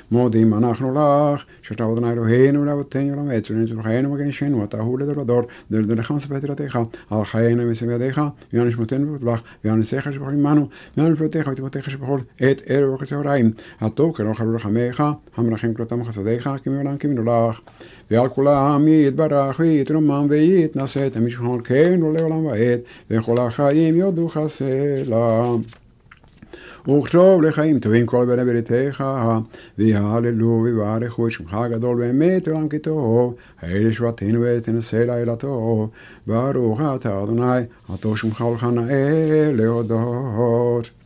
מודים אנחנו לך, שאתה אדוני אלוהינו ולאבותינו ולאמצנו ולצורכנו וגנשנו, אתה הוא לדור ודור, דרך מספר תהילתך, על חיינו ומסב ידיך, ויען נשמתנו ובטלך, ויען נשיך שבכל עמנו, ויען נפלותיך ותפותיך שבכל עת ערב וחצהריים, הטוב כרוך על רחמך, המרחם כלותם חסדיך, כמעולם כמינו לך. ועל כולם יתברך ויתרומם ויתנשא את המשכון כן ולעולם ועד, וכל החיים יודוך סלע. וכתוב לחיים טובים כל בני בריתך, ויהללו ויברכו את שמך הגדול באמת עולם כי טוב, האלה שבתנו ותנסה לילה טוב, ברוך אתה אדוני, הטוב שמך ולך נאה להודות.